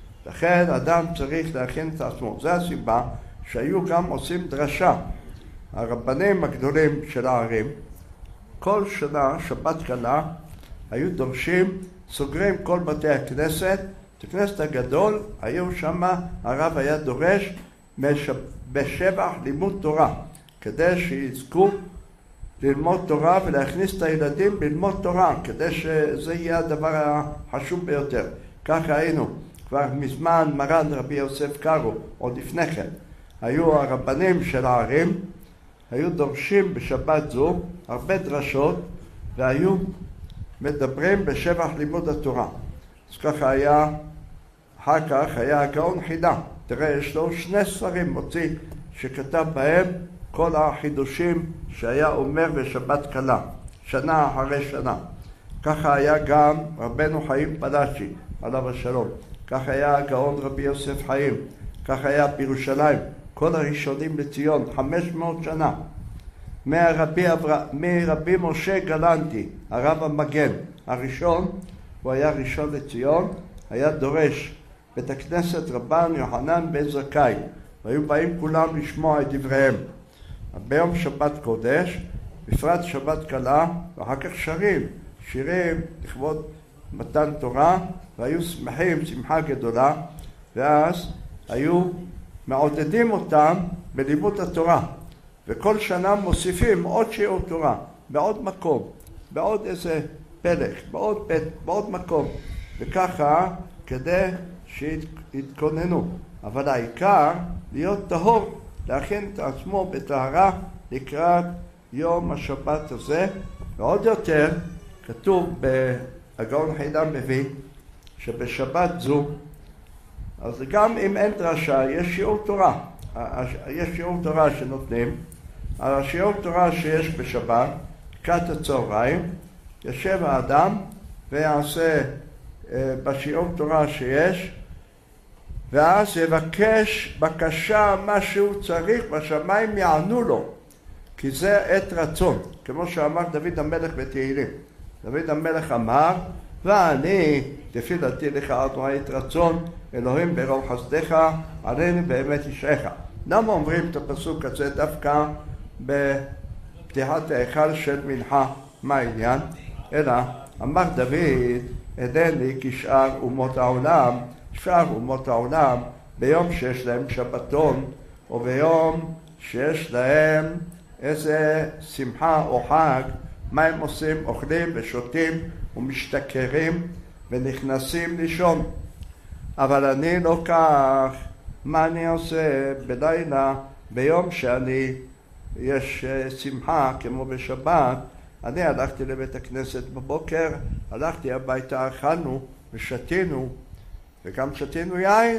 לכן אדם צריך להכין את עצמו. זו הסיבה שהיו גם עושים דרשה. הרבנים הגדולים של הערים, כל שנה, שבת קלה, היו דורשים, סוגרים כל בתי הכנסת, את הכנסת הגדול, היו שם, הרב היה דורש בשבח לימוד תורה, כדי שיזכו ללמוד תורה ולהכניס את הילדים ללמוד תורה, כדי שזה יהיה הדבר החשוב ביותר. ככה היינו, כבר מזמן מרן רבי יוסף קארו, עוד לפני כן, היו הרבנים של הערים, היו דורשים בשבת זו הרבה דרשות, והיו מדברים בשבח לימוד התורה. אז ככה היה, אחר כך היה הגאון חידה. תראה, יש לו שני ספרים מוציא שכתב בהם כל החידושים שהיה אומר בשבת קלה, שנה אחרי שנה. ככה היה גם רבנו חיים פלאשי, עליו השלום. ככה היה הגאון רבי יוסף חיים. ככה היה בירושלים. כל הראשונים לציון, חמש מאות שנה. מרבי, מרבי משה גלנטי, הרב המגן הראשון, הוא היה ראשון לציון, היה דורש בית הכנסת רבן יוחנן בן זכאי, והיו באים כולם לשמוע את דבריהם. ביום שבת קודש, בפרט שבת קלה, ואחר כך שרים, שירים לכבוד מתן תורה, והיו שמחים, שמחה גדולה, ואז היו מעודדים אותם בלימוד התורה. וכל שנה מוסיפים עוד שיעור תורה, בעוד מקום, בעוד איזה פלך, בעוד בית, בעוד מקום. וככה כדי שיתכוננו. אבל העיקר להיות טהור, להכין את עצמו בטהרה לקראת יום השבת הזה. ועוד יותר כתוב בהגאון חידה מביא שבשבת זו, אז גם אם אין דרשה, יש שיעור תורה. יש שיעור תורה שנותנים. השיעור תורה שיש בשבת, לקראת הצהריים, יושב האדם ויעשה בשיעור תורה שיש, ואז יבקש בקשה מה שהוא צריך, בשמיים יענו לו, כי זה עת רצון, כמו שאמר דוד המלך בתהילים. דוד המלך אמר, ואני תפילתי לך אדוני עת רצון, אלוהים ברוב חסדך, עלינו באמת ישעך. למה אומרים את הפסוק הזה דווקא בפתיחת ההיכל של מנחה? מה העניין? אלא אמר דוד, עדני כשאר אומות העולם, שאר אומות העולם, ביום שיש להם שבתון, או ביום שיש להם איזה שמחה או חג, מה הם עושים? אוכלים ושותים ומשתכרים ונכנסים לישון. אבל אני לא כך. מה אני עושה בלילה, ביום שאני, יש שמחה כמו בשבת, אני הלכתי לבית הכנסת בבוקר, הלכתי הביתה, אכלנו ושתינו, וגם שתינו יין,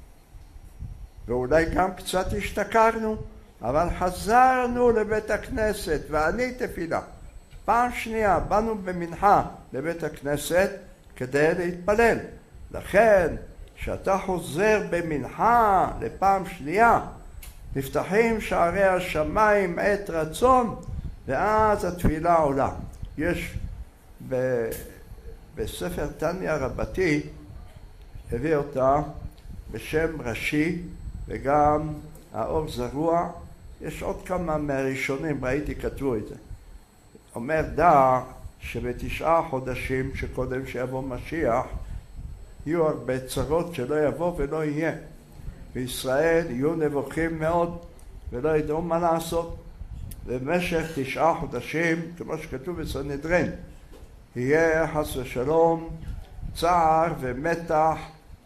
ואולי גם קצת השתכרנו, אבל חזרנו לבית הכנסת, ואני תפילה. פעם שנייה באנו במנחה לבית הכנסת כדי להתפלל. לכן, כשאתה חוזר במנחה לפעם שנייה, נפתחים שערי השמיים עת רצון, ואז התפילה עולה. יש ב... בספר תניא רבתי, הביא אותה בשם רש"י, וגם האור זרוע, יש עוד כמה מהראשונים, ראיתי כתבו את זה. אומר דע שבתשעה חודשים שקודם שיבוא משיח, יהיו הרבה צרות שלא יבוא ולא יהיה. בישראל יהיו נבוכים מאוד ולא ידעו מה לעשות. במשך תשעה חודשים, כמו שכתוב בסנהדרין, יהיה חס ושלום צער ומתח,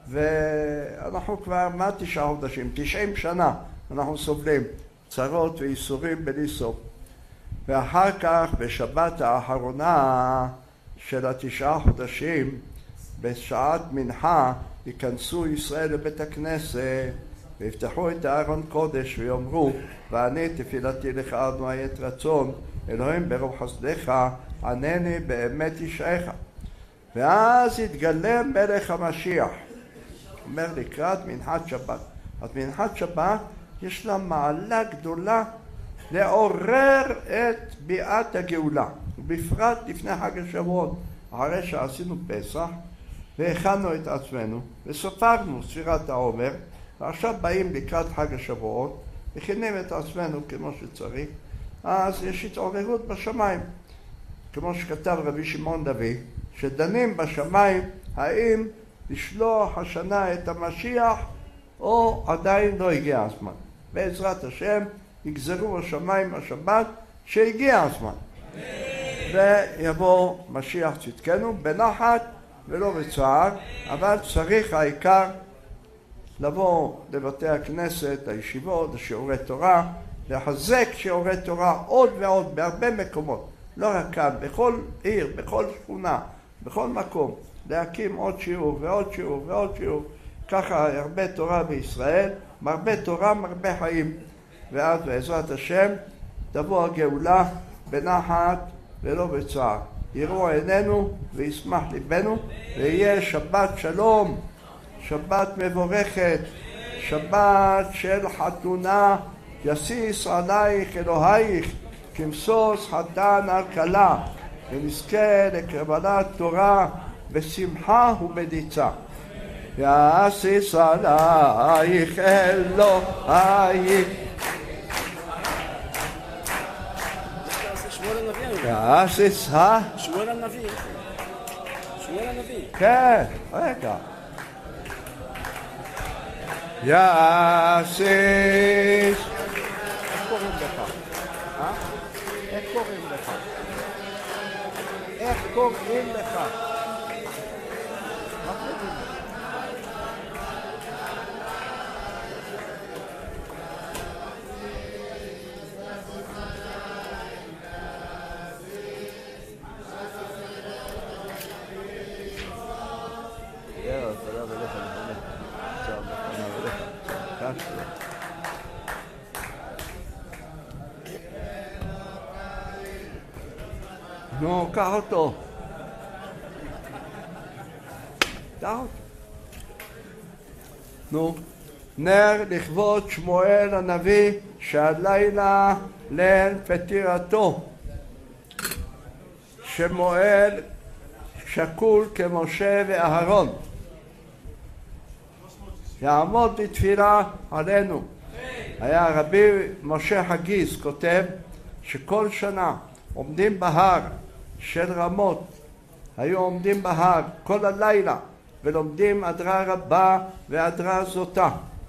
ואנחנו כבר מה תשעה חודשים? תשעים שנה אנחנו סובלים צרות וייסורים בלי סוף. ואחר כך בשבת האחרונה של התשעה חודשים, בשעת מנחה, ייכנסו ישראל לבית הכנסת ויפתחו את הארון קודש ויאמרו, ואני תפילתי לך אדוני עת רצון, אלוהים ברוב חסדך, ענני באמת ישעך. ואז יתגלה מלך המשיח. אומר לקראת מנחת שבת. אז מנחת שבת יש לה מעלה גדולה לעורר את ביאת הגאולה, ובפרט לפני חג השבועות, אחרי שעשינו פסח והכנו את עצמנו וספרנו ספירת העומר, ועכשיו באים לקראת חג השבועות, מכינים את עצמנו כמו שצריך, אז יש התעוררות בשמיים. כמו שכתב רבי שמעון דוד, שדנים בשמיים האם לשלוח השנה את המשיח או עדיין לא הגיע הזמן. בעזרת השם יגזרו השמיים השבת שהגיע הזמן. ויבוא משיח צדקנו בנחת ולא בצער, אבל צריך העיקר לבוא לבתי הכנסת, הישיבות, השיעורי תורה, לחזק שיעורי תורה עוד ועוד בהרבה מקומות, לא רק כאן, בכל עיר, בכל שכונה, בכל מקום, להקים עוד שיעור ועוד שיעור ועוד שיעור. ככה הרבה תורה בישראל, מרבה תורה, מרבה חיים. ואז בעזרת השם תבוא הגאולה בנחת ולא בצער. יראו עינינו וישמח ליבנו, ויהיה שבת שלום, שבת מבורכת, שבת של חתונה. יסיס עלייך אלוהיך כמסוס חתן על כלה, ונזכה לקבלת תורה בשמחה ובדיצה. יסיס עלייך אלוהיך יסיס ה? שמואל הנביא. שמואל הנביא. כן, רגע. יסיס. איך קוראים לך? אה? איך קוראים לך? איך קוראים לך? מה קוראים לך? נו, קח אותו. קח אותו. נו, נר לכבוד שמואל הנביא שהלילה ליל פטירתו. שמואל שקול כמשה ואהרון. יעמוד בתפילה עלינו. היה רבי משה חגיס כותב שכל שנה עומדים בהר של רמות, היו עומדים בהר כל הלילה ולומדים אדרה רבה ואדרה זוטה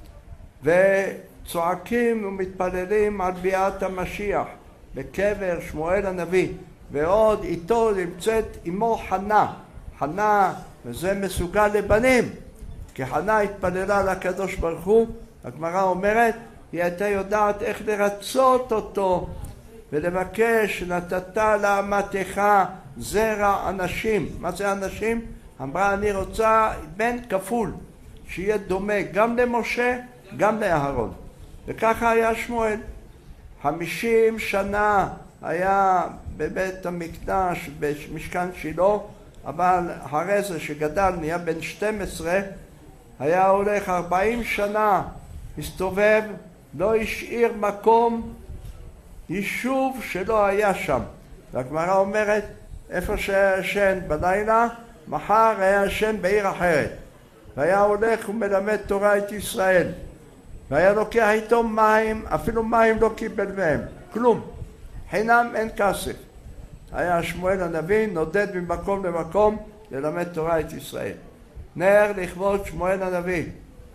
וצועקים ומתפללים על ביאת המשיח בקבר שמואל הנביא. ועוד איתו נמצאת אמו חנה. חנה, וזה מסוגל לבנים, כי חנה התפללה לקדוש ברוך הוא. הגמרא אומרת היא הייתה יודעת איך לרצות אותו ולבקש, נתת לאמתך זרע אנשים. מה זה אנשים? אמרה אני רוצה בן כפול שיהיה דומה גם למשה גם לאהרון. וככה היה שמואל. חמישים שנה היה בבית המקדש במשכן שילה, אבל אחרי זה שגדל נהיה בן שתים עשרה, היה הולך ארבעים שנה, הסתובב, לא השאיר מקום, יישוב שלא היה שם. והגמרא אומרת איפה שהשן בלילה, מחר היה השן בעיר אחרת. והיה הולך ומלמד תורה את ישראל, והיה לוקח איתו מים, אפילו מים לא קיבל מהם, כלום, חינם אין כסף. היה שמואל הנביא נודד ממקום למקום ללמד תורה את ישראל. נר לכבוד שמואל הנביא.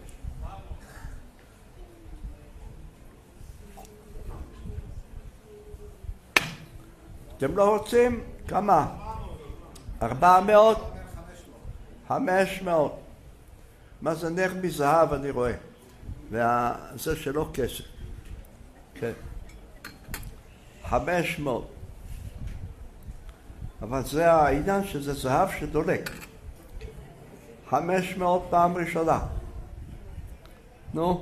אתם לא רוצים? כמה? ארבע מאות? חמש מאות. מה זה נר מזהב אני רואה, וזה שלא כסף. כן. חמש מאות. אבל זה העניין שזה זהב שדולק. חמש מאות פעם ראשונה. נו.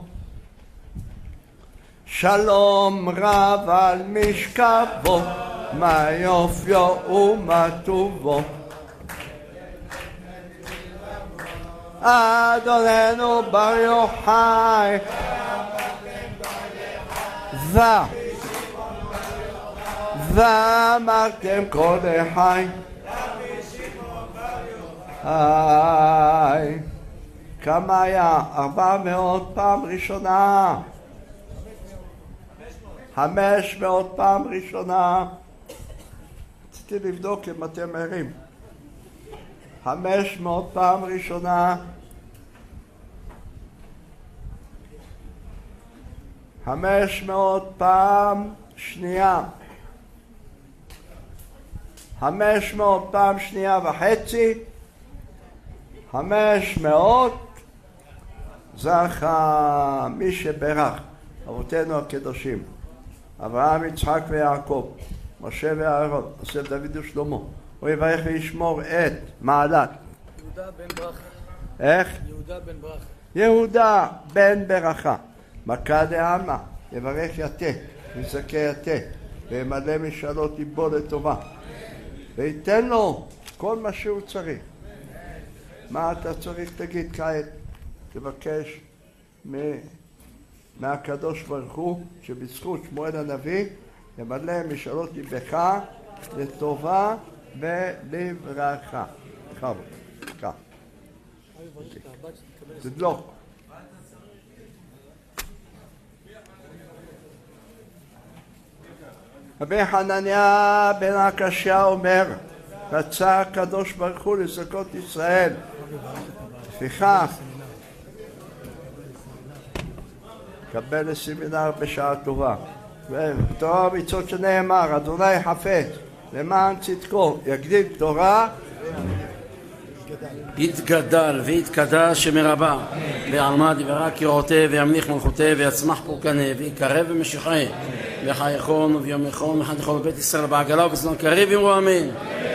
שלום רב על משכבו, מה יופיו ומה טובו. אדוננו בר יוחאי ו ואמרתם כל החי היי. כמה היה? ארבע מאות פעם ראשונה. חמש מאות פעם ראשונה. רציתי לבדוק אם אתם ערים. חמש מאות פעם ראשונה. חמש מאות פעם שנייה. חמש מאות פעם שנייה וחצי. חמש מאות זכה מי שברך אבותינו הקדושים אברהם, יצחק ויעקב, משה ואהרון, יוסף, דוד ושלמה. הוא יברך וישמור את מעלת יהודה בן ברכה. איך? יהודה בן ברכה. יהודה בן ברכה. מכה דעלמא יברך יתה ויזכה יתה וימלא משאלות ליבו לטובה וייתן לו כל מה שהוא צריך. מה אתה צריך? תגיד כעת. תבקש מהקדוש ברוך הוא שבזכות שמואל הנביא ימלא משאלות ליבך לטובה ולברכה. בכבוד. כך. תדלוק. רבי חנניה בן עקשיא אומר, רצה הקדוש ברוך הוא לזכות ישראל, לפיכך קבל לסמינר בשעה טובה. ותורה ומצוות שנאמר, אדוני חפץ למען צדקו יגדיל תורה יתגדל ויתקדש שמרבה בעלמא דברה קירותיה וימליך מלכותיה ויצמח פורקנה ויקרב ומשכחה וחייכון וביום יחון אחד לכל בית ישראל בעגלה ובזמן קריב אמרו אמן.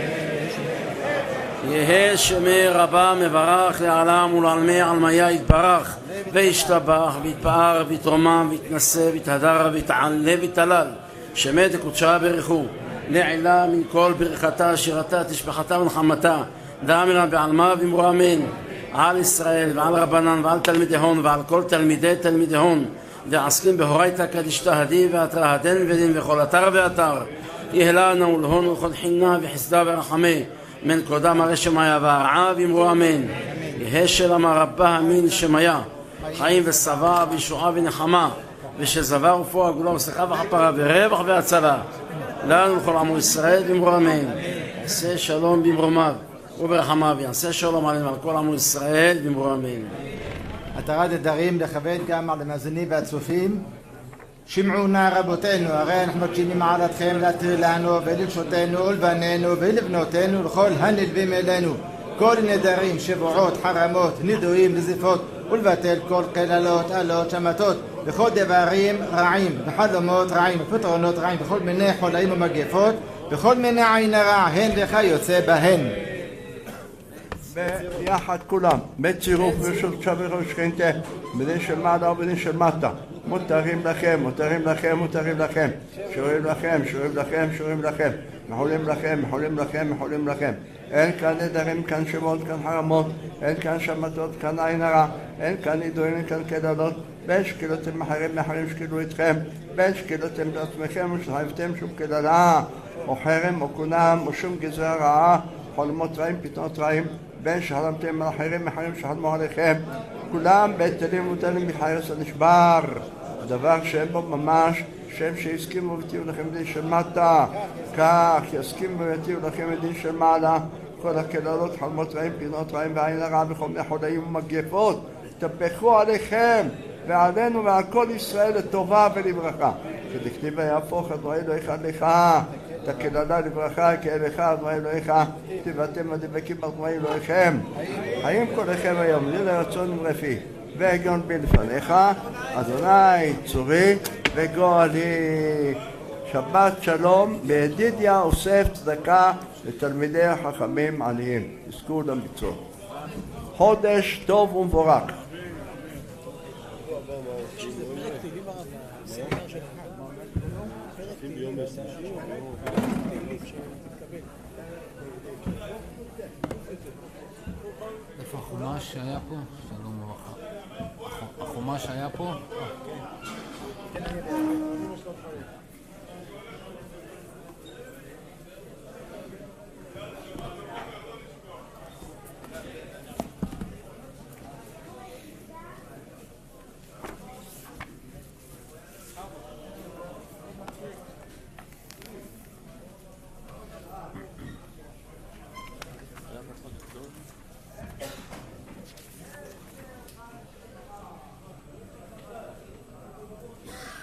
יהא שמי רבה מברך לעלם ולעלמי עלמיה יתברך וישתבח ויתפאר ויתרומם ויתנשא ויתהדר ויתעלה ויתהלל שמי דקודשה ברכו לעילה מן כל ברכתה שירתה תשבחתה ונחמתה דאמרה בעלמא ואמרו אמן. על ישראל ועל רבנן ועל תלמידי הון ועל כל תלמידי תלמידי הון ועסקים בהורייתא קדישתא הדין ואתרא הדין ודין וכל אתר ואתר יהלנה ולהון ולכל חינה וחסדה ורחמי מן קודם הרי שמיה והרעה ואמרו אמן. יהא שלם רבה המין שמיה חיים ושבע וישועה ונחמה ושזבה ורפואה הגולה ושמחה וכפרה ורווח והצלה לנו לכל עמו ישראל ואמרו אמן. יעשה שלום במרומיו וברחמיו יעשה שלום עלינו ועל כל עמו ישראל ואמרו אמן. התרת נדרים לכוון גם על המאזינים והצופים. שמעו נא רבותינו, הרי אנחנו מבקשים ממעלתכם להתיר לנו ולנשותינו ולבנינו ולבנותינו לכל הנלווים אלינו כל נדרים, שבועות, חרמות, נידויים, נזיפות ולבטל כל קללות, עלות, שמתות וכל דברים רעים וחלומות רעים ופתרונות רעים וכל מיני חולאים ומגפות וכל מיני עין הרע הן לך יוצא בהן. ביחד כולם, בצירוף רשות שבר ושכנתה, בדין של מעלה ובדין של מטה. מותרים לכם, מותרים לכם, מותרים לכם. שורים לכם, שורים לכם, שורים לכם. מחולים לכם, מחולים לכם, מחולים לכם. אין כאן נדרים, כאן שמות, כאן חרמות, אין כאן שמתות, כאן עין הרע, אין כאן נידויים, אין כאן קללות. בין שקילותם אחרים מאחרים שקילו אתכם, בין שקילותם לעצמכם ושחייבתם שום קללה, או חרם, או קונם, או שום גזרה רעה, חולמות רעים, פתנות רעים. בין שחלמתם על אחרים מאחרים שחלמו עליכם, כולם בטלים ומוטלים מחיירס הנשבר. הדבר שאין בו ממש, שם שהסכימו ותהיו לכם דין של מטה, כך יסכימו ותהיו לכם דין של מעלה. כל הקללות, חלמות רעים, פינות רעים ועין הרע וכל מיני חולאים ומגפות תפחו עליכם ועלינו ועל כל ישראל לטובה ולברכה. כדכתיב ויהפוך אדוני אלוהיך לך את הקללה לברכה כאליך אדוני אלוהיך תבאתם הדבקים אדוני אלוהיכם. האם כולכם היום לי לרצון ולפי והגיון בי לפניך אדוני צורי וגואלי. שבת שלום בידידיה אוסף צדקה לתלמידי החכמים עניים. תזכו למצוות. חודש טוב ומבורך. איפה החומש שהיה פה? שלום וברכה. החומש היה פה?